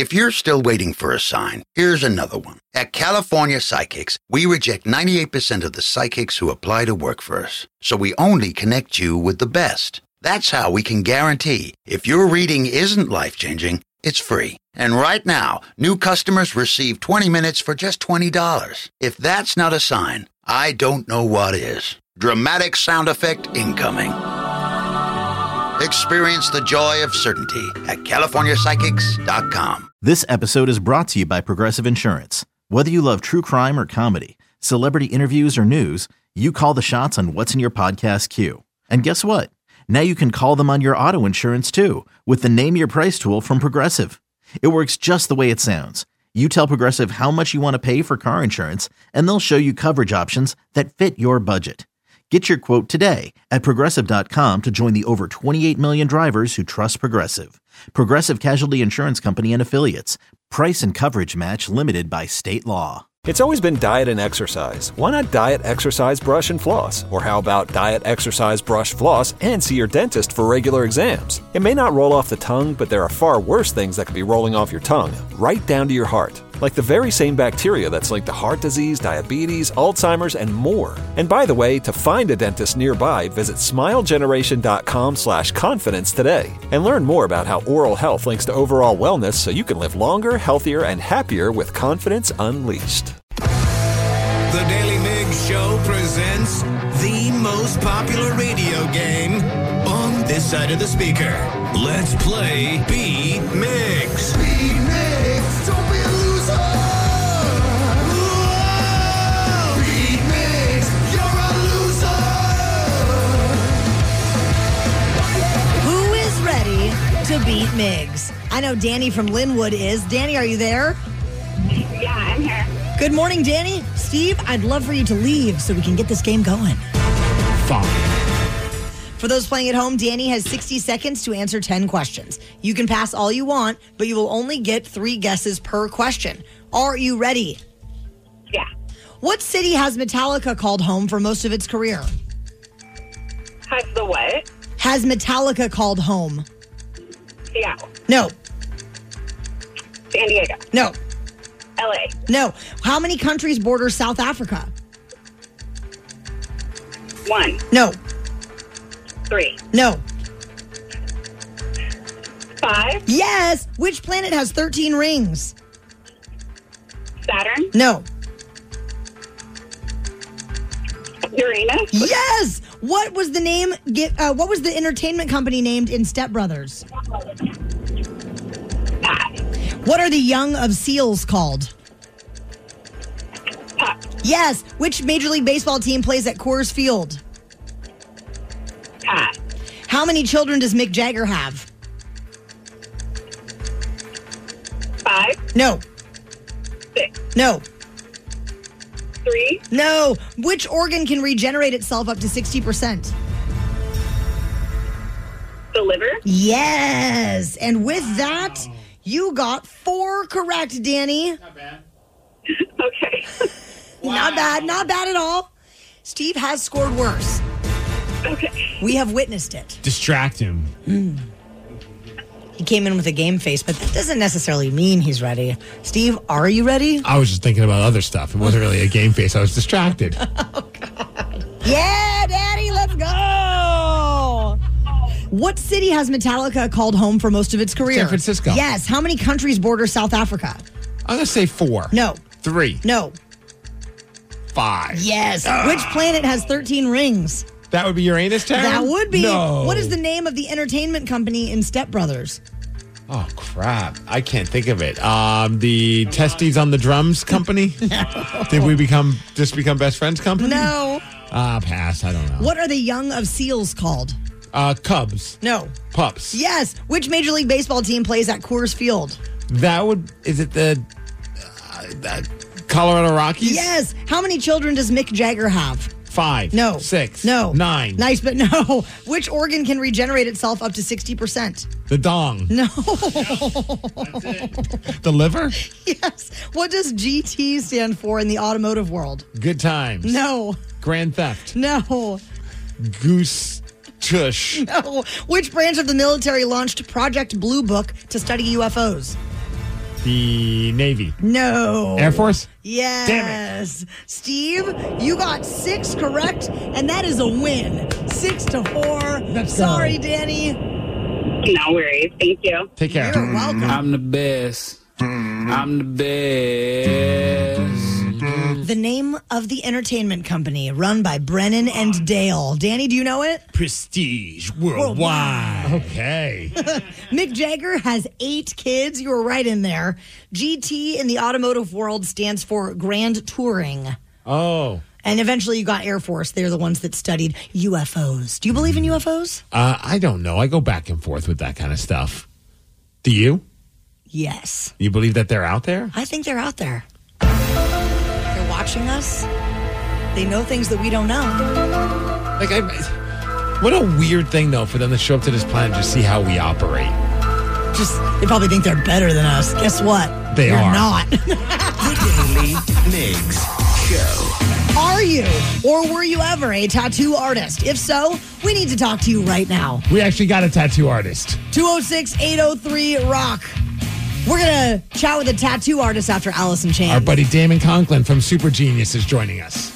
If you're still waiting for a sign, here's another one. At California Psychics, we reject 98% of the psychics who apply to work for us. So we only connect you with the best. That's how we can guarantee if your reading isn't life-changing, it's free. And right now, new customers receive 20 minutes for just $20. If that's not a sign, I don't know what is. Dramatic sound effect incoming. Experience the joy of certainty at CaliforniaPsychics.com. This episode is brought to you by Progressive Insurance. Whether you love true crime or comedy, celebrity interviews or news, you call the shots on what's in your podcast queue. And guess what? Now you can call them on your auto insurance too with the Name Your Price tool from Progressive. It works just the way it sounds. You tell Progressive how much you want to pay for car insurance, and they'll show you coverage options that fit your budget. Get your quote today at Progressive.com to join the over 28 million drivers who trust Progressive. Progressive Casualty Insurance Company and Affiliates. Price and coverage match limited by state law. It's always been diet and exercise. Why not diet, exercise, brush, and floss? Or how about diet, exercise, brush, floss, and see your dentist for regular exams? It may not roll off the tongue, but there are far worse things that could be rolling off your tongue, right down to your heart. Like the very same bacteria that's linked to heart disease, diabetes, Alzheimer's, and more. And by the way, to find a dentist nearby, visit smilegeneration.com/confidence today and learn more about how oral health links to overall wellness so you can live longer, healthier, and happier with confidence unleashed. The Daily Migs Show presents the most popular radio game on this side of the speaker. Let's play Beat Migs. Beat Migs, don't be a loser. Whoa! Beat Migs, you're a loser. Who is ready to beat Migs? I know Danny from Linwood is. Danny, are you there? Yeah, I'm here. Good morning, Danny. Steve, I'd love for you to leave so we can get this game going. Fine. For those playing at home, Danny has 60 seconds to answer 10 questions. You can pass all you want, but you will only get 3 guesses per question. Are you ready? Yeah. What city has Metallica called home for most of its career? Has the what? Has Metallica called home? Seattle. No. San Diego. No. LA. No. How many countries border South Africa? 1. No. 3. No. 5. Yes. Which planet has 13 rings? Saturn. No. Uranus. Yes. What was the name? What was the entertainment company named in Step Brothers? Pass. What are the young of seals called? Pup. Yes. Which Major League Baseball team plays at Coors Field? Pass. How many children does Mick Jagger have? 5. No. 6. No. 3. No. Which organ can regenerate itself up to 60%? The liver. Yes. And with that, you got 4 correct, Danny. Not bad. Okay. Not bad. Not bad at all. Steve has scored worse. Okay. We have witnessed it. Distract him. He came in with a game face, but that doesn't necessarily mean he's ready. Steve, are you ready? I was just thinking about other stuff. It wasn't really a game face. I was distracted. Yeah, Daddy, let's go. What city has Metallica called home for most of its career? San Francisco. Yes. How many countries border South Africa? I'm going to say 4. No. 3. No. 5. Yes. Which planet has 13 rings? That would be Uranus, Terry? That would be. No. What is the name of the entertainment company in Step Brothers? Oh, crap. I can't think of it. The Testes on the Drums company? No. Did we become best friends company? No. Pass. I don't know. What are the young of seals called? Cubs. No. Pups. Yes. Which Major League Baseball team plays at Coors Field? Is it the Colorado Rockies? Yes. How many children does Mick Jagger have? 5. No. 6. No. 9. Nice, but no. Which organ can regenerate itself up to 60%? The dong. No. That's it. The liver? Yes. What does GT stand for in the automotive world? Good times. No. Grand theft. No. Goose tush. No. Which branch of the military launched Project Blue Book to study UFOs? The Navy. No. Air Force? Yes. Damn Steve, you got 6 correct, and that is a win. 6-4. Let's go. Sorry, Danny. No worries. Thank you. Take care. You're welcome. I'm the best. I'm the best. The name of the entertainment company run by Brennan and Dale. Danny, do you know it? Prestige Worldwide. Okay. Mick Jagger has 8 kids. You were right in there. GT in the automotive world stands for Grand Touring. Oh. And eventually you got Air Force. They're the ones that studied UFOs. Do you believe in UFOs? I don't know. I go back and forth with that kind of stuff. Do you? Yes. You believe that they're out there? I think they're out there. They're watching us. They know things that we don't know. Like, what a weird thing, though, for them to show up to this planet to see how we operate. They probably think they're better than us. Guess what? They You're are. not. The Daily Migs Show. Are you or were you ever a tattoo artist? If so, we need to talk to you right now. We actually got a tattoo artist. 206-803-ROCK. We're going to chat with a tattoo artist after Allison Chan. Our buddy Damon Conklin from Super Genius is joining us.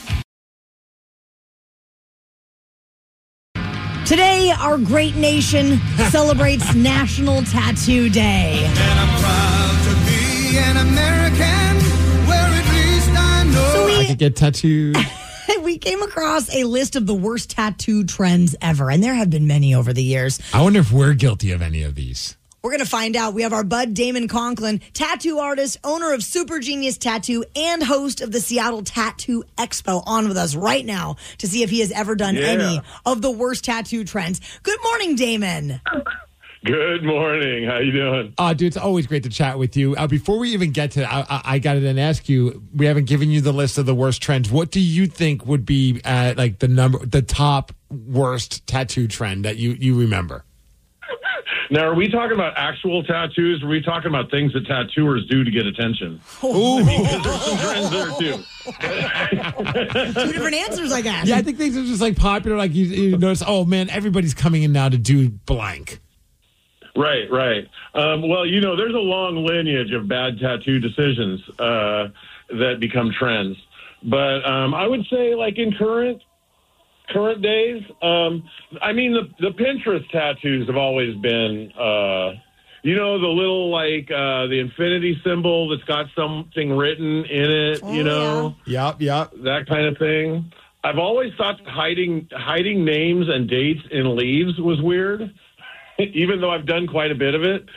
Today, our great nation celebrates National Tattoo Day. And I'm proud to be an American, where at least I know. So I could get tattooed. we came across a list of the worst tattoo trends ever, and there have been many over the years. I wonder if we're guilty of any of these. We're going to find out. We have our bud Damon Conklin, tattoo artist, owner of Super Genius Tattoo, and host of the Seattle Tattoo Expo, on with us right now to see if he has ever done any of the worst tattoo trends. Good morning, Damon. Good morning. How you doing? Dude, it's always great to chat with you. Before we even get to that, I got to then ask you, we haven't given you the list of the worst trends. What do you think would be like the top worst tattoo trend that you remember? Now, are we talking about actual tattoos? Or are we talking about things that tattooers do to get attention? Ooh. I mean, 'cause there's some trends there, too. Two different answers, I guess. Yeah, I think things are just like popular. Like you notice, oh man, everybody's coming in now to do blank. Right. Well, you know, there's a long lineage of bad tattoo decisions that become trends. But I would say, like, in current days, I mean, the Pinterest tattoos have always been, you know, the little, like, the infinity symbol that's got something written in it, you know? Yep. That kind of thing. I've always thought hiding names and dates in leaves was weird, even though I've done quite a bit of it.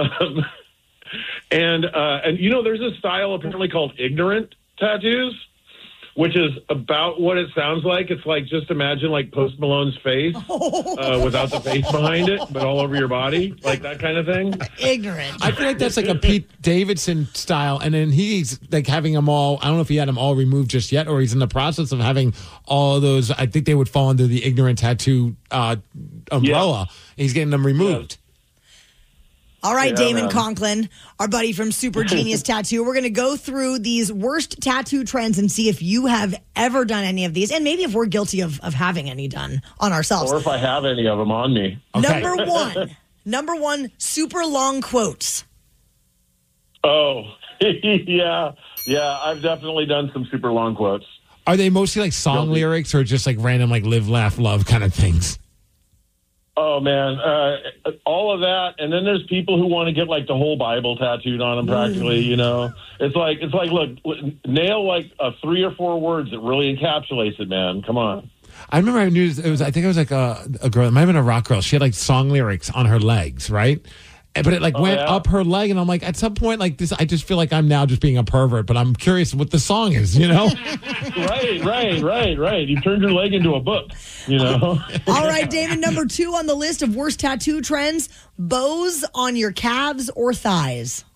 And you know, there's a style apparently called ignorant tattoos, which is about what it sounds like. It's like, just imagine like Post Malone's face without the face behind it, but all over your body, like that kind of thing. Ignorant. I feel like that's like a Pete Davidson style, and then he's like having them all. I don't know if he had them all removed just yet, or he's in the process of having all those. I think they would fall under the ignorant tattoo umbrella. He's getting them removed. All right, Yeah, Damon man. Conklin, our buddy from Super Genius Tattoo. We're going to go through these worst tattoo trends and see if you have ever done any of these, and maybe if we're guilty of having any done on ourselves. Or if I have any of them on me. Okay. Number one, super long quotes. Oh, yeah. I've definitely done some super long quotes. Are they mostly like song lyrics or just like random like live, laugh, love kind of things? Oh, man. All of that. And then there's people who want to get like the whole Bible tattooed on them practically, you know. It's like, look, nail like 3 or 4 words that really encapsulates it, man. Come on. I remember I knew it was. I think it was like a girl. It might have been a rock girl. She had like song lyrics on her legs, right? But it like went up her leg, and I'm like, at some point, like this, I just feel like I'm now just being a pervert. But I'm curious what the song is, you know? Right. You turned your leg into a book, you know. All right, Damon, number 2 on the list of worst tattoo trends, bows on your calves or thighs.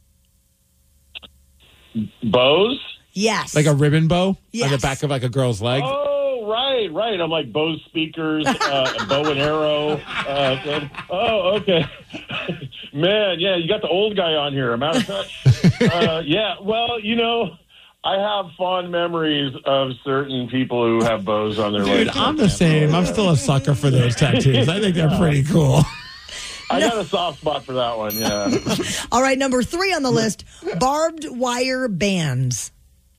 Bows? Yes. Like a ribbon bow on the Yes. back of like a girl's leg. Oh, right. I'm like Bose speakers, bow and arrow. Okay. Man, yeah, you got the old guy on here. I'm out of touch. Yeah, well, you know, I have fond memories of certain people who have bows on their Dude, legs. I'm the same. I'm still a sucker for those tattoos. I think they're pretty cool. I got a soft spot for that one, yeah. All right, number 3 on the list, barbed wire bands.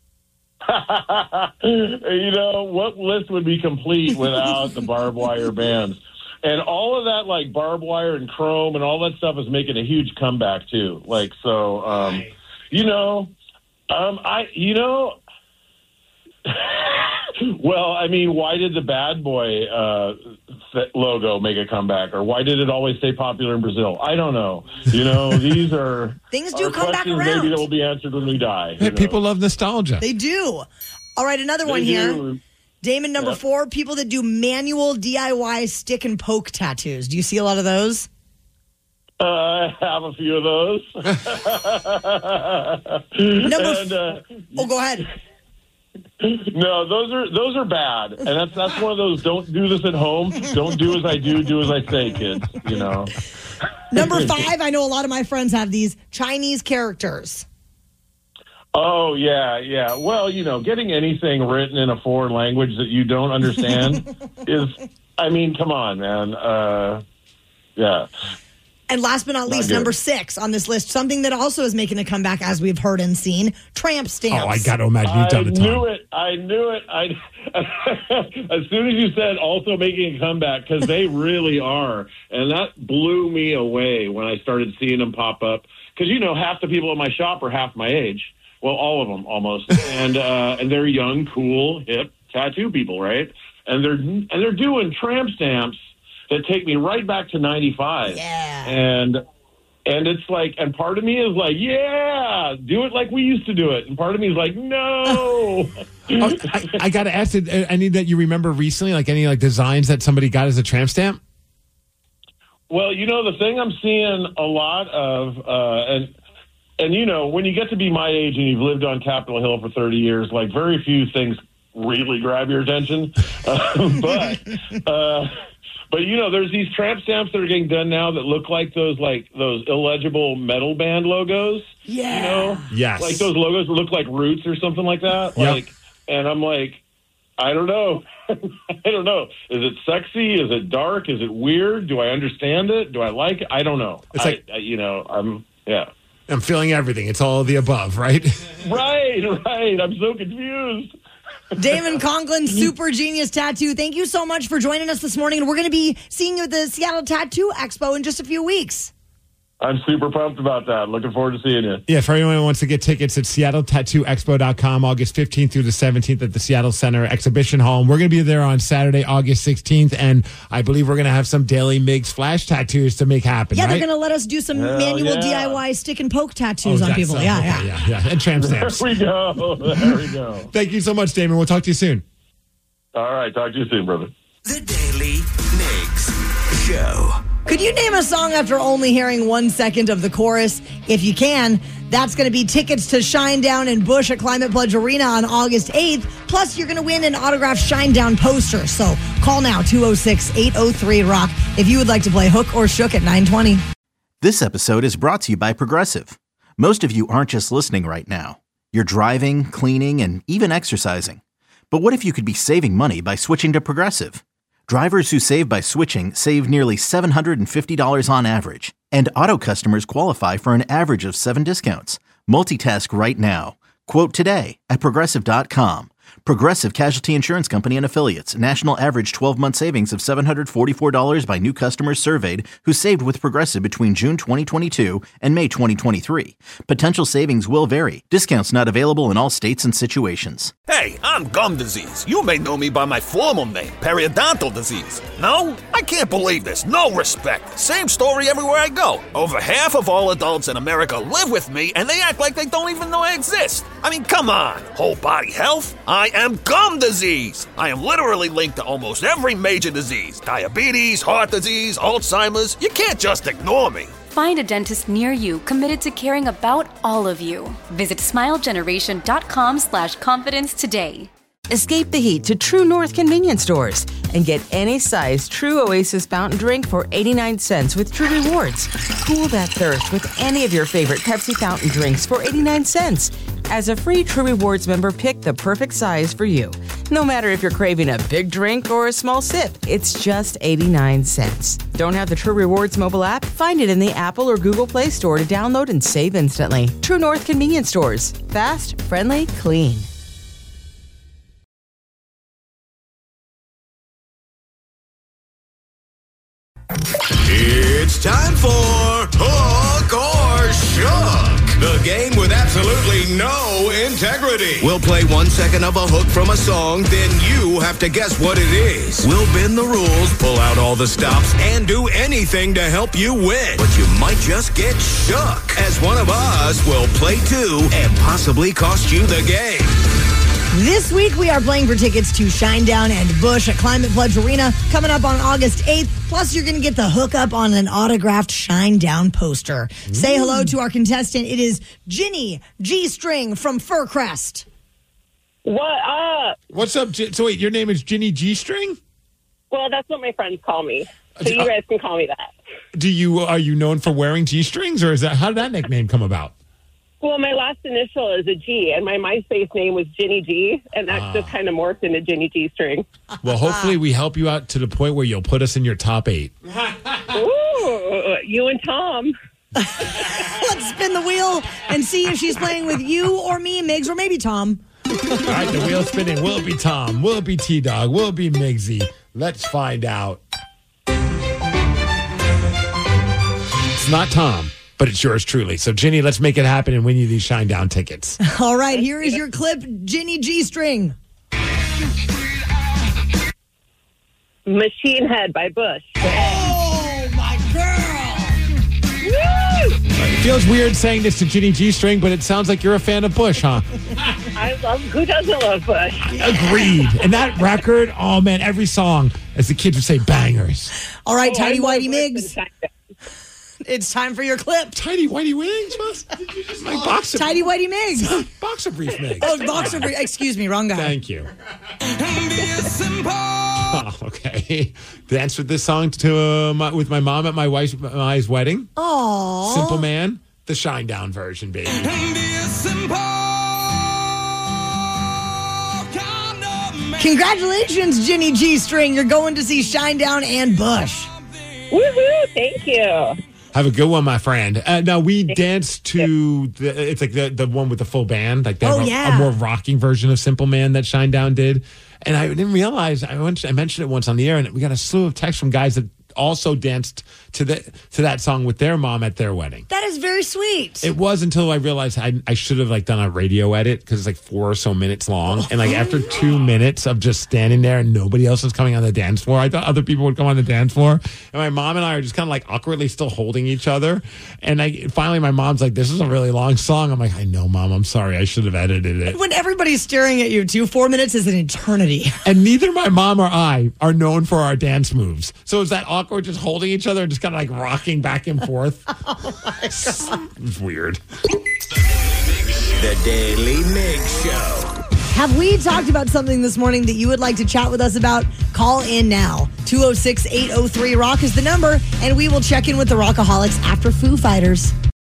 You know, what list would be complete without the barbed wire bands? And all of that, like barbed wire and chrome and all that stuff is making a huge comeback, too. Like, so, well, I mean, why did the Bad Boy logo make a comeback? Or why did it always stay popular in Brazil? I don't know. You know, these are things do come back around. Maybe that will be answered when we die. Hey, people love nostalgia. They do. All right, another one here. Damon, number 4, people that do manual DIY stick and poke tattoos. Do you see a lot of those? I have a few of those. Go ahead. No, those are bad, and that's one of those. Don't do this at home. Don't do as I do as I say, kids. You know. Number 5, I know a lot of my friends have these Chinese characters. Oh yeah. Well, you know, getting anything written in a foreign language that you don't understand is, I mean, come on, man. Yeah. And last but not least, number 6 on this list, something that also is making a comeback, as we've heard and seen, tramp stamps. Oh, I got to imagine you've done it. I knew it. As soon as you said also making a comeback, because they really are. And that blew me away when I started seeing them pop up. Because, you know, half the people in my shop are half my age. Well, all of them almost. And they're young, cool, hip tattoo people, right? And they're doing tramp stamps that take me right back to 95. Yeah. And it's like, and part of me is like, yeah, do it like we used to do it. And part of me is like, no. I got to ask, any that you remember recently, like any like designs that somebody got as a tramp stamp? Well, you know, the thing I'm seeing a lot of, and you know, when you get to be my age and you've lived on Capitol Hill for 30 years, like very few things really grab your attention. But you know, there's these tramp stamps that are getting done now that look like those illegible metal band logos. Yeah. You know? Yes. Like those logos that look like Roots or something like that. Yep. Like, and I'm like, I don't know. I don't know. Is it sexy? Is it dark? Is it weird? Do I understand it? Do I like it? I don't know. It's like, I'm feeling everything. It's all of the above, right? Right. I'm so confused. Damon Conklin, Super Genius Tattoo, thank you so much for joining us this morning. And we're going to be seeing you at the Seattle Tattoo Expo in just a few weeks. I'm super pumped about that. Looking forward to seeing you. Yeah, for anyone who wants to get tickets, it's SeattleTattooExpo.com, August 15th through the 17th at the Seattle Center Exhibition Hall. And we're going to be there on Saturday, August 16th, and I believe we're going to have some Daily Migs flash tattoos to make happen, Yeah, right? they're going to let us do some manual DIY stick and poke tattoos on people. Yeah. And tramp stamps. There we go. Thank you so much, Damon. We'll talk to you soon. All right, talk to you soon, brother. The Daily Migs Show. Could you name a song after only hearing 1 second of the chorus? If you can, that's going to be tickets to Shinedown and Busch at Climate Pledge Arena on August 8th. Plus, you're going to win an autographed Shinedown poster. So call now, 206-803-ROCK, if you would like to play Hook or Shook at 920. This episode is brought to you by Progressive. Most of you aren't just listening right now. You're driving, cleaning, and even exercising. But what if you could be saving money by switching to Progressive? Drivers who save by switching save nearly $750 on average, and auto customers qualify for an average of 7 discounts. Multitask right now. Quote today at Progressive.com. Progressive Casualty Insurance Company and Affiliates. National average 12-month savings of $744 by new customers surveyed who saved with Progressive between June 2022 and May 2023. Potential savings will vary. Discounts not available in all states and situations. Hey, I'm gum disease. You may know me by my formal name, periodontal disease. No? I can't believe this. No respect. Same story everywhere I go. Over half of all adults in America live with me, and they act like they don't even know I exist. I mean, come on. Whole body health? I am gum disease. I am literally linked to almost every major disease. Diabetes, heart disease, Alzheimer's. You can't just ignore me. Find a dentist near you committed to caring about all of you. Visit smilegeneration.com/confidence today. Escape the heat to True North convenience stores and get any size True Oasis fountain drink for 89 cents with True Rewards. Cool that thirst with any of your favorite Pepsi fountain drinks for 89 cents. As a free True Rewards member, pick the perfect size for you. No matter if you're craving a big drink or a small sip, it's just 89 cents. Don't have the True Rewards mobile app? Find it in the Apple or Google Play Store to download and save instantly. True North Convenience Stores. Fast, friendly, clean. It's time for Hook or Shook, the game with absolutely no integrity. We'll play 1 second of a hook from a song, then you have to guess what it is. We'll bend the rules, pull out all the stops, and do anything to help you win. But you might just get shook, as one of us will play too and possibly cost you the game. This week, we are playing for tickets to Shinedown and Bush at Climate Pledge Arena coming up on August 8th. Plus, you're going to get the hookup on an autographed Shinedown poster. Say hello to our contestant. It is Ginny G-String from Furcrest. What up? What's up? So wait, your name is Ginny G-String? Well, that's what my friends call me. So you guys can call me that. Are you known for wearing G-strings, or how did that nickname come about? Well, my last initial is a G, and my MySpace name was Ginny G, and that's just kind of morphed into Ginny G-String. Well, hopefully we help you out to the point where you'll put us in your top 8. Ooh, you and Tom. Let's spin the wheel and see if she's playing with you or me, Migs, or maybe Tom. All right, the wheel's spinning. Will it be Tom? Will it be T-Dog? Will it be Migsy? Let's find out. It's not Tom, but it's yours truly. So, Ginny, let's make it happen and win you these Shinedown tickets. All right, here is your clip, Ginny G-String. Machine Head by Bush. Oh, my girl! Woo! It feels weird saying this to Ginny G-String, but it sounds like you're a fan of Bush, huh? Who doesn't love Bush? Agreed. And that record, oh, man, every song, as the kids would say, bangers. All right, Tidy Whitey Migs. It's time for your clip. Tidy Whitey Migs? Did you just like boxer? Tidy Whitey Migs. Boxer brief Migs. Oh, boxer brief. Excuse me, wrong guy. Thank you. Oh, okay. Dance with this song with my mom at my wife's wedding. Aww. Simple Man, the Shinedown version, baby. Congratulations, Ginny G-String. You're going to see Shinedown and Bush. Woohoo! Thank you. Have a good one, my friend. Now, we danced to, it's like the one with the full band. Like they have a more rocking version of Simple Man that Shinedown did. And I didn't realize, I mentioned it once on the air, and we got a slew of texts from guys that also danced to that song with their mom at their wedding. That is very sweet. It was until I realized I should have done a radio edit because it's 4 or so minutes long. And after 2 minutes of just standing there and nobody else was coming on the dance floor, I thought other people would come on the dance floor. And my mom and I are just kind of awkwardly still holding each other. And finally my mom's like, this is a really long song. I'm like, I know, Mom, I'm sorry. I should have edited it. When everybody's staring at you too, 4 minutes is an eternity. And neither my mom or I are known for our dance moves. So it's that awkward just holding each other and just kind of rocking back and forth. Oh my God. It's weird. The Daily Mig Show. Have we talked about something this morning that you would like to chat with us about? Call in now. 206-803-ROCK is the number, and we will check in with the Rockaholics after Foo Fighters.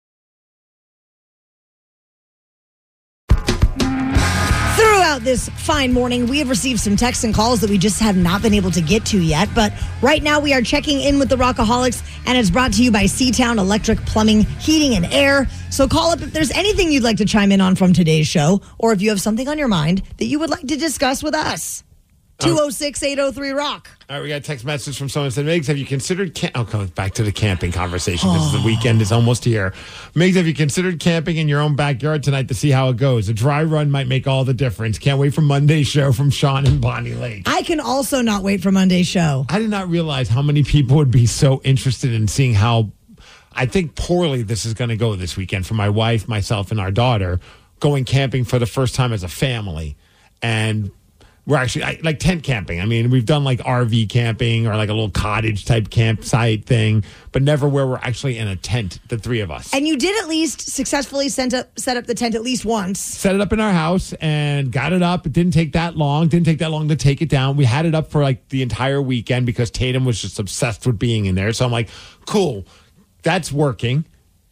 Throughout this fine morning, we have received some texts and calls that we just have not been able to get to yet. But right now, we are checking in with the Rockaholics, and it's brought to you by Seatown Electric Plumbing, Heating, and Air. So call up if there's anything you'd like to chime in on from today's show, or if you have something on your mind that you would like to discuss with us. 206-803-ROCK. All right, we got a text message from someone that said, Migs, have you considered I'll come back to the camping conversation because the weekend is almost here. Migs, have you considered camping in your own backyard tonight to see how it goes? A dry run might make all the difference. Can't wait for Monday's show from Sean and Bonnie Lake. I can also not wait for Monday's show. I did not realize how many people would be so interested in seeing how, I think, poorly this is going to go this weekend for my wife, myself, and our daughter going camping for the first time as a family. And we're actually tent camping. I mean, we've done RV camping or a little cottage type campsite thing, but never where we're actually in a tent, the three of us. And you did at least successfully set up the tent at least once. Set it up in our house and got it up. It didn't take that long. Didn't take that long to take it down. We had it up for the entire weekend because Tatum was just obsessed with being in there. So I'm like, cool, that's working.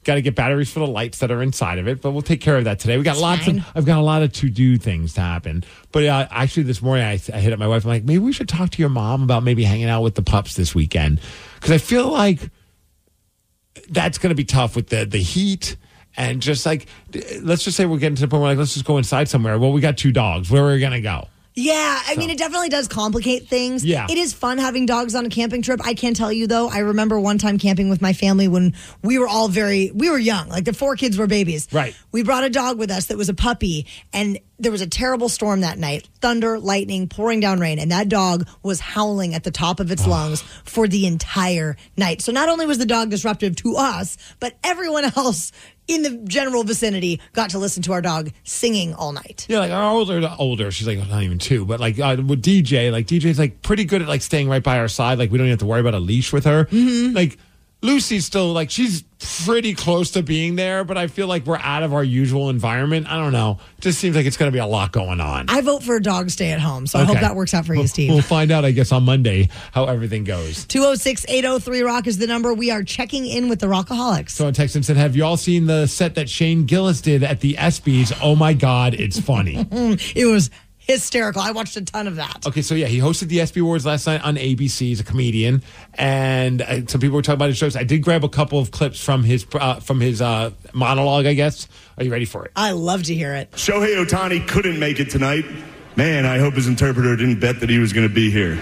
Got to get batteries for the lights that are inside of it, but we'll take care of that today. We got Fine. I've got a lot of to-do things to happen. But actually this morning I hit up my wife. I'm like, maybe we should talk to your mom about maybe hanging out with the pups this weekend. Because I feel like that's going to be tough with the heat. And just like, let's just say we're getting to the point where like, let's just go inside somewhere. Well, we got 2 dogs. Where are we going to go? Yeah, I mean, it definitely does complicate things. Yeah. It is fun having dogs on a camping trip. I can tell you, though, I remember one time camping with my family when we were all we were young. Like, the 4 kids were babies. Right. We brought a dog with us that was a puppy, and there was a terrible storm that night. Thunder, lightning, pouring down rain, and that dog was howling at the top of its lungs for the entire night. So not only was the dog disruptive to us, but everyone else in the general vicinity got to listen to our dog singing all night. Yeah, like our older. She's like not even 2, but like with DJ, like DJ's like pretty good at like staying right by our side. Like we don't have to worry about a leash with her. Mm-hmm. Like Lucy's still like she's pretty close to being there, but I feel like we're out of our usual environment. I don't know. It just seems like it's going to be a lot going on. I vote for a dog stay at home, so I hope that works out for you, Steve. We'll find out, I guess, on Monday how everything goes. 206-803-ROCK is the number. We are checking in with the Rockaholics. So text and said, have you all seen the set that Shane Gillis did at the ESPYs? Oh my God, it's funny. It was hysterical. I watched a ton of that. Okay, so yeah, he hosted the ESPY Awards last night on ABC. He's a comedian, and some people were talking about his shows. I did grab a couple of clips from his monologue, I guess. Are you ready for it? I love to hear it. Shohei Ohtani couldn't make it tonight. Man, I hope his interpreter didn't bet that he was going to be here.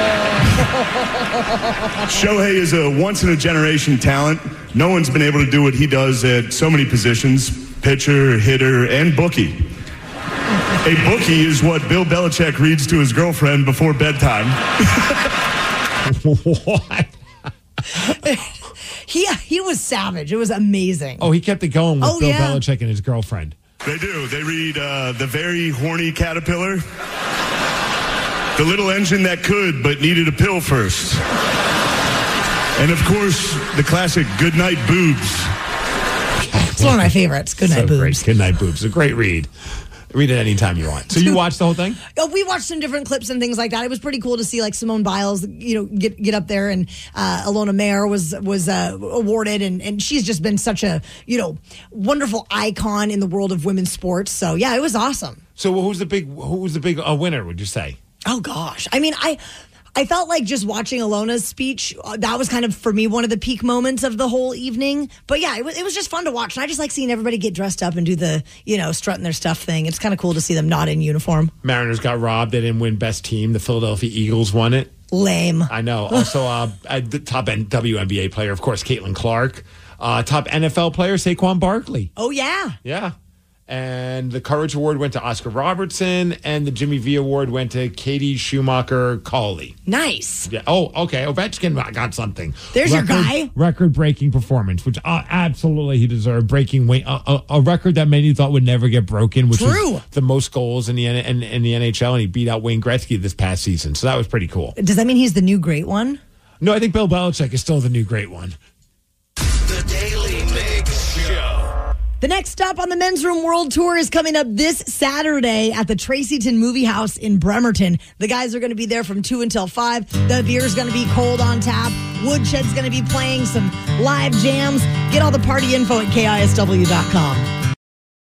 Shohei is a once-in-a-generation talent. No one's been able to do what he does at so many positions, pitcher, hitter, and bookie. A bookie is what Bill Belichick reads to his girlfriend before bedtime. What? He was savage. It was amazing. Oh, he kept it going with Bill Belichick and his girlfriend. They do. They read The Very Horny Caterpillar, The Little Engine That Could But Needed a Pill First, and of course, the classic Goodnight Boobs. It's one of my favorites. Goodnight Boobs. Great. Goodnight Boobs. A great read. Read it anytime you want. So you watched the whole thing? We watched some different clips and things like that. It was pretty cool to see like Simone Biles, get up there, and Alona Mayer was awarded, and she's just been such a wonderful icon in the world of women's sports. So yeah, it was awesome. So who was the big winner? Would you say? Oh gosh, I mean I felt like just watching Alona's speech, that was kind of, for me, one of the peak moments of the whole evening. But yeah, it was just fun to watch. And I just like seeing everybody get dressed up and do the, strutting their stuff thing. It's kind of cool to see them not in uniform. Mariners got robbed. They didn't win best team. The Philadelphia Eagles won it. Lame. I know. Also, the top WNBA player, of course, Caitlin Clark. Top NFL player, Saquon Barkley. Oh, yeah. Yeah. And the Courage Award went to Oscar Robertson, and the Jimmy V Award went to Katie Schumacher-Cawley. Nice. Yeah. Oh, okay. Ovechkin got something. There's your guy. Record-breaking performance, which absolutely he deserved. Breaking a record that many thought would never get broken, which was the most goals in the NHL, and he beat out Wayne Gretzky this past season. So that was pretty cool. Does that mean he's the new great one? No, I think Bill Belichick is still the new great one. The Daily Mix Show. The next stop on the Men's Room World Tour is coming up this Saturday at the Tracyton Movie House in Bremerton. The guys are going to be there from 2 until 5. The beer's going to be cold on tap. Woodshed's going to be playing some live jams. Get all the party info at KISW.com.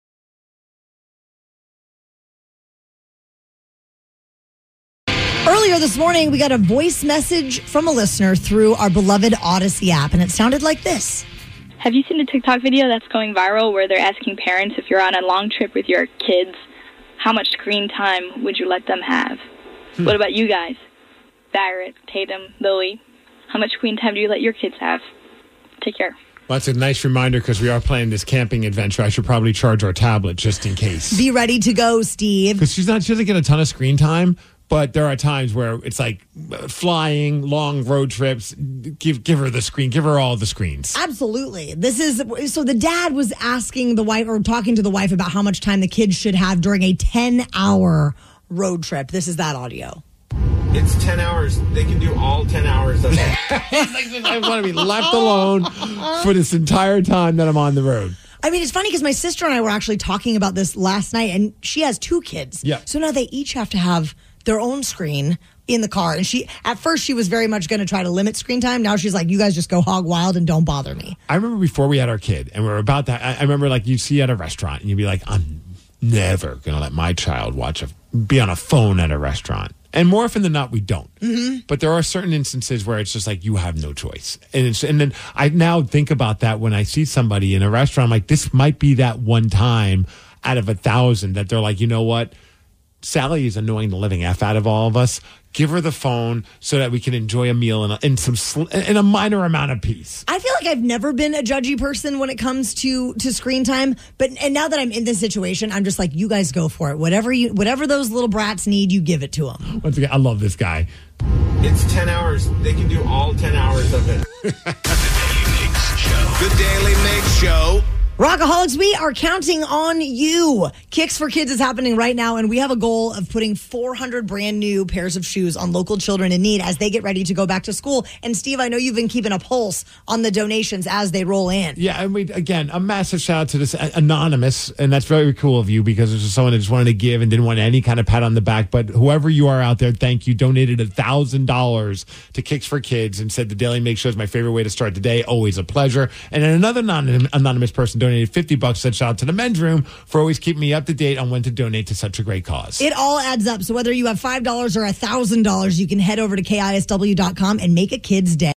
Earlier this morning, we got a voice message from a listener through our beloved Odyssey app, and it sounded like this. Have you seen the TikTok video that's going viral where they're asking parents if you're on a long trip with your kids, how much screen time would you let them have? What about you guys? Barrett, Tatum, Lily, how much screen time do you let your kids have? Take care. Well, that's a nice reminder because we are planning this camping adventure. I should probably charge our tablet just in case. Be ready to go, Steve. Because she doesn't get a ton of screen time. But there are times where it's like flying, long road trips. Give her the screen. Give her all the screens. Absolutely. So the dad was asking the wife, or talking to the wife, about how much time the kids should have during a 10-hour road trip. This is that audio. It's 10 hours. They can do all 10 hours of it. I want to be left alone for this entire time that I'm on the road. I mean, it's funny because my sister and I were actually talking about this last night, and she has 2 kids. Yeah. So now they each have to have their own screen in the car. And at first she was very much going to try to limit screen time. Now she's like, you guys just go hog wild and don't bother me. I remember before we had our kid and we were about that. I remember like you see at a restaurant and you'd be like, I'm never going to let my child be on a phone at a restaurant. And more often than not, we don't. Mm-hmm. But there are certain instances where it's just like you have no choice. And then I now think about that when I see somebody in a restaurant. I'm like, this might be that one time out of 1,000 that they're like, you know what? Sally is annoying the living F out of all of us. Give her the phone so that we can enjoy a meal in a minor amount of peace. I feel like I've never been a judgy person when it comes to screen time. And now that I'm in this situation, I'm just like, you guys go for it. Whatever those little brats need, you give it to them. Once again, I love this guy. It's 10 hours. They can do all 10 hours of it. The Daily Mig Show. Rockaholics, we are counting on you. Kicks for Kids is happening right now, and we have a goal of putting 400 brand new pairs of shoes on local children in need as they get ready to go back to school. And Steve, I know you've been keeping a pulse on the donations as they roll in. Yeah, and again, a massive shout out to this Anonymous, and that's very cool of you because this is someone that just wanted to give and didn't want any kind of pat on the back. But whoever you are out there, thank you. Donated $1,000 to Kicks for Kids and said the Daily Make Show is my favorite way to start the day. Always a pleasure. And then another anonymous person donated $50. Said shout out to the men's room for always keeping me up to date on when to donate to such a great cause. It all adds up. So whether you have $5 or $1,000, you can head over to KISW.com and make a kid's day.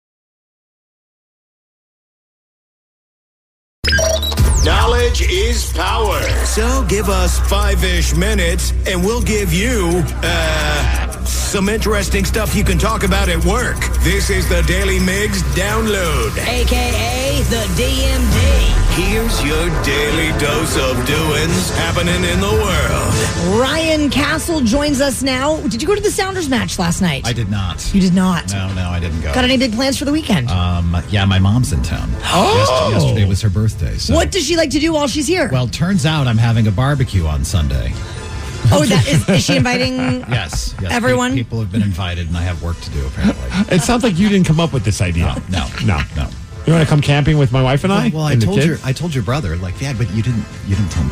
Knowledge is power. So give us 5-ish minutes and we'll give you, some interesting stuff you can talk about at work. This is the Daily Migs Download. AKA the DMD. Here's your daily dose of doings happening in the world. Ryan Castle joins us now. Did you go to the Sounders match last night? I did not. You did not? No, I didn't go. Got any big plans for the weekend? Yeah, my mom's in town. Oh! Yesterday was her birthday. So. What does she like to do while she's here? Well, turns out I'm having a barbecue on Sunday. Oh, is she inviting yes, everyone? People have been invited, and I have work to do, apparently. It sounds like you didn't come up with this idea. No. You want to come camping with my wife and I? Well, I told your brother, like, yeah, but you didn't tell me.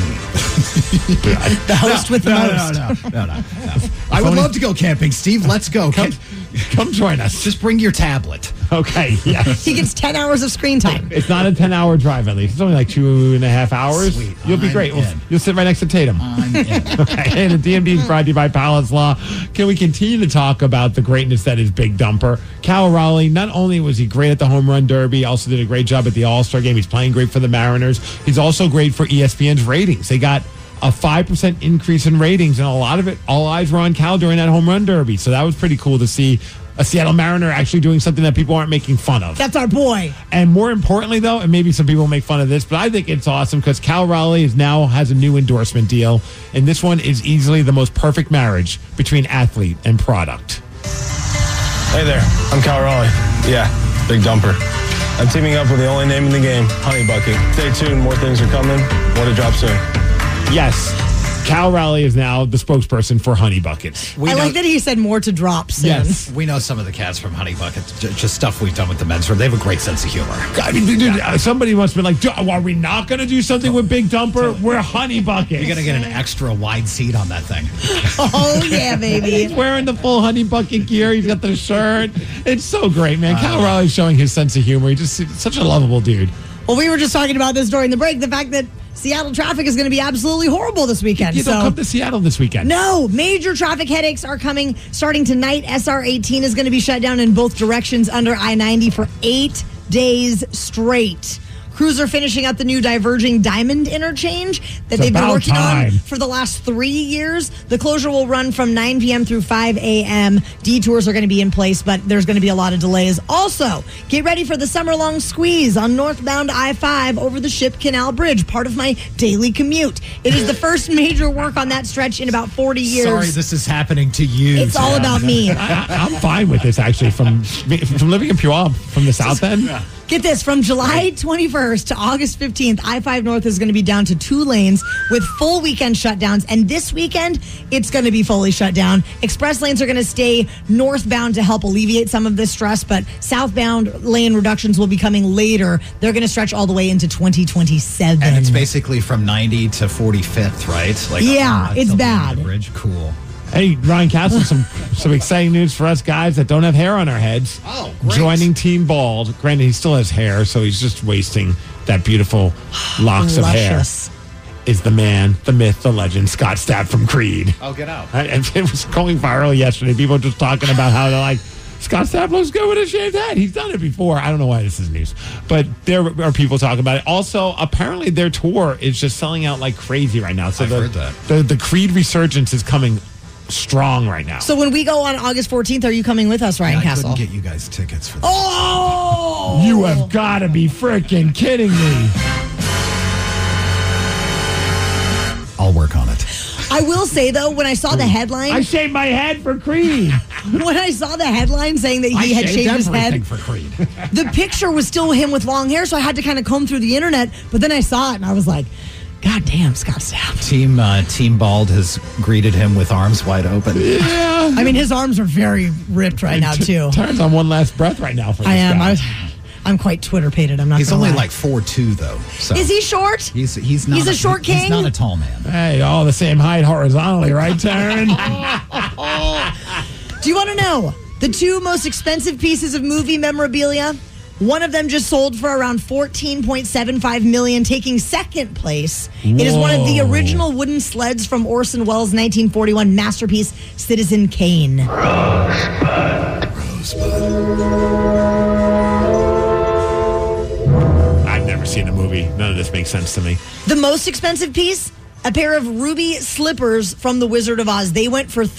The host with the most. No. I would love to go camping, Steve. Let's go. Come join us. Just bring your tablet. Okay, yes. He gets 10 hours of screen time. It's not a 10-hour drive, at least. It's only like 2.5 hours. Sweet. You'll be great. You'll sit right next to Tatum. I'm in. Okay, and the DMD is brought to you by Palace Law. Can we continue to talk about the greatness that is Big Dumper? Cal Raleigh, not only was he great at the Home Run Derby, also did a great job at the All-Star Game. He's playing great for the Mariners. He's also great for ESPN's ratings. They got a 5% increase in ratings, and a lot of it, all eyes were on Cal during that Home Run Derby. So that was pretty cool to see a Seattle Mariner actually doing something that people aren't making fun of. That's our boy. And more importantly, though, and maybe some people make fun of this, but I think it's awesome because Cal Raleigh now has a new endorsement deal, and this one is easily the most perfect marriage between athlete and product. Hey there, I'm Cal Raleigh. Yeah, Big Dumper. I'm teaming up with the only name in the game, Honey Bucket. Stay tuned, more things are coming. More to drop soon. Yes. Cal Raleigh is now the spokesperson for Honey Buckets. I like that he said more to drop soon. Yes. We know some of the cats from Honey Buckets, just stuff we've done with the men's room. They have a great sense of humor. I mean, dude, somebody must have been like, are we not going to do something with Big Dumper? We're Honey Buckets. You're going to get an extra wide seat on that thing. Oh, yeah, baby. He's wearing the full Honey Bucket gear. He's got the shirt. It's so great, man. Cal Raleigh's showing his sense of humor. He's just such a lovable dude. Well, we were just talking about this during the break, the fact that Seattle traffic is going to be absolutely horrible this weekend. You don't come to Seattle this weekend. No, major traffic headaches are coming starting tonight. SR 18 is going to be shut down in both directions under I-90 for 8 days straight. Crews are finishing up the new diverging Diamond interchange that they've been working on for the last 3 years. The closure will run from 9 p.m. through 5 a.m. Detours are going to be in place, but there's going to be a lot of delays. Also, get ready for the summer-long squeeze on northbound I-5 over the Ship Canal Bridge, part of my daily commute. It is the first major work on that stretch in about 40 years. Sorry, this is happening to you. It's all about me. I'm fine with this, actually, from living in Puyallup, from the south end. Yeah. Get this, from July 21st to August 15th, I-5 North is going to be down to 2 lanes with full weekend shutdowns. And this weekend, it's going to be fully shut down. Express lanes are going to stay northbound to help alleviate some of this stress, but southbound lane reductions will be coming later. They're going to stretch all the way into 2027. And it's basically from 90 to 45th, right? Yeah, it's bad. Bridge, cool. Hey, Ryan Castle, some exciting news for us guys that don't have hair on our heads. Oh, great. Joining Team Bald. Granted, he still has hair, so he's just wasting that beautiful locks of hair. Is the man, the myth, the legend, Scott Stapp from Creed. Oh, get out. And it was going viral yesterday. People were just talking about how they're like, Scott Stapp looks good with a shaved head. He's done it before. I don't know why this is news. But there are people talking about it. Also, apparently their tour is just selling out like crazy right now. So I've heard that. The Creed resurgence is coming strong right now. So when we go on August 14th, are you coming with us, Ryan Castle? I couldn't get you guys tickets for this. Oh! You have got to be freaking kidding me. I'll work on it. I will say, though, when I saw the headline... I shaved my head for Creed. When I saw the headline saying that he had shaved his head... for Creed. The picture was still him with long hair, so I had to kind of comb through the internet. But then I saw it, and I was like, God damn, Scott Stapp. Team Bald has greeted him with arms wide open. Yeah. I mean, his arms are very ripped right now, too. Turns on one last breath right now for this I am. guy. I'm quite Twitter-pated. I'm not He's gonna only lie. like 4'2", though. So. Is he short? He's not. He's a short king? He's not a tall man. Hey, all the same height horizontally, right, Taryn? Do you want to know the two most expensive pieces of movie memorabilia? One of them just sold for around $14.75 million, taking second place. It is one of the original wooden sleds from Orson Welles' 1941 masterpiece, Citizen Kane. I've never seen a movie. None of this makes sense to me. The most expensive piece? A pair of ruby slippers from The Wizard of Oz. They went for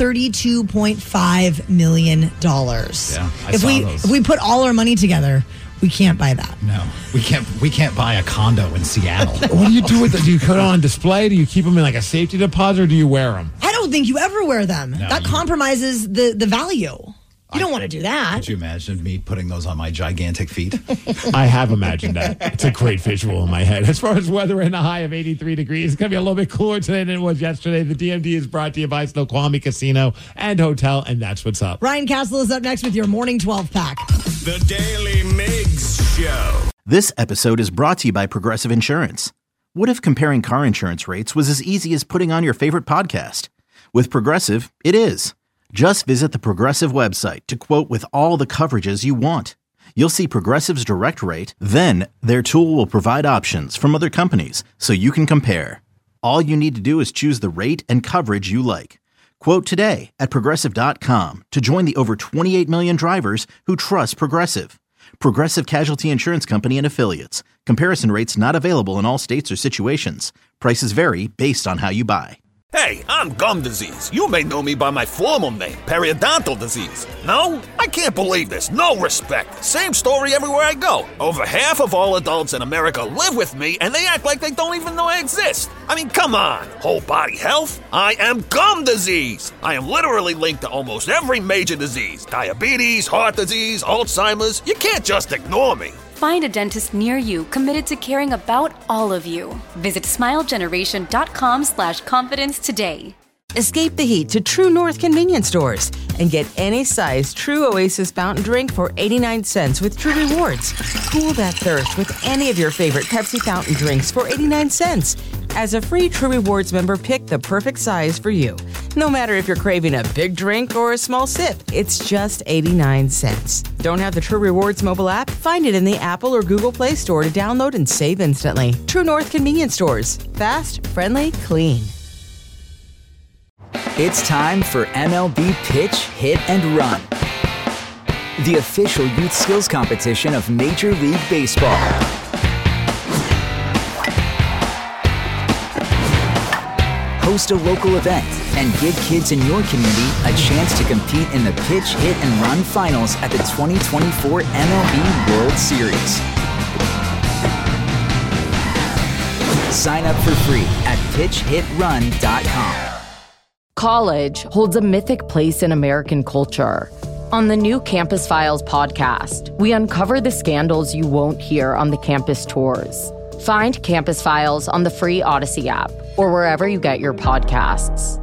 $32.5 million. Yeah, I saw those. If we put all our money together, we can't buy that. No, we can't buy a condo in Seattle. What do you do with it? Do you put it on display? Do you keep them in like a safety deposit, or do you wear them? I don't think you ever wear them. No, that compromises the value. You don't want to do that. Could you imagine me putting those on my gigantic feet? I have imagined that. It's a great visual in my head. As far as weather, in a high of 83 degrees. It's going to be a little bit cooler today than it was yesterday. The DMD is brought to you by Snoqualmie Casino and Hotel, and that's what's up. Ryan Castle is up next with your Morning 12 pack. The Daily Migs Show. This episode is brought to you by Progressive Insurance. What if comparing car insurance rates was as easy as putting on your favorite podcast? With Progressive, it is. Just visit the Progressive website to quote with all the coverages you want. You'll see Progressive's direct rate, then their tool will provide options from other companies so you can compare. All you need to do is choose the rate and coverage you like. Quote today at Progressive.com to join the over 28 million drivers who trust Progressive. Progressive Casualty Insurance Company and Affiliates. Comparison rates not available in all states or situations. Prices vary based on how you buy. Hey, I'm gum disease. You may know me by my formal name, periodontal disease. No? I can't believe this. No respect. Same story everywhere I go. Over half of all adults in America live with me, and they act like they don't even know I exist. I mean, come on. Whole body health? I am gum disease. I am literally linked to almost every major disease. Diabetes, heart disease, Alzheimer's. You can't just ignore me. Find a dentist near you committed to caring about all of you. Visit smilegeneration.com/confidence today. Escape the heat to True North convenience stores and get any size True Oasis fountain drink for 89 cents with True Rewards. Cool that thirst with any of your favorite Pepsi fountain drinks for 89 cents. As a free True Rewards member, pick the perfect size for you. No matter if you're craving a big drink or a small sip, it's just 89 cents. Don't have the True Rewards mobile app? Find it in the Apple or Google Play Store to download and save instantly. True North convenience stores. Fast, friendly, clean. It's time for MLB Pitch, Hit, and Run, the official youth skills competition of Major League Baseball. Host a local event and give kids in your community a chance to compete in the Pitch, Hit, and Run finals at the 2024 MLB World Series. Sign up for free at pitchhitrun.com. College holds a mythic place in American culture. On the new Campus Files podcast, we uncover the scandals you won't hear on the campus tours. Find Campus Files on the free Odyssey app or wherever you get your podcasts.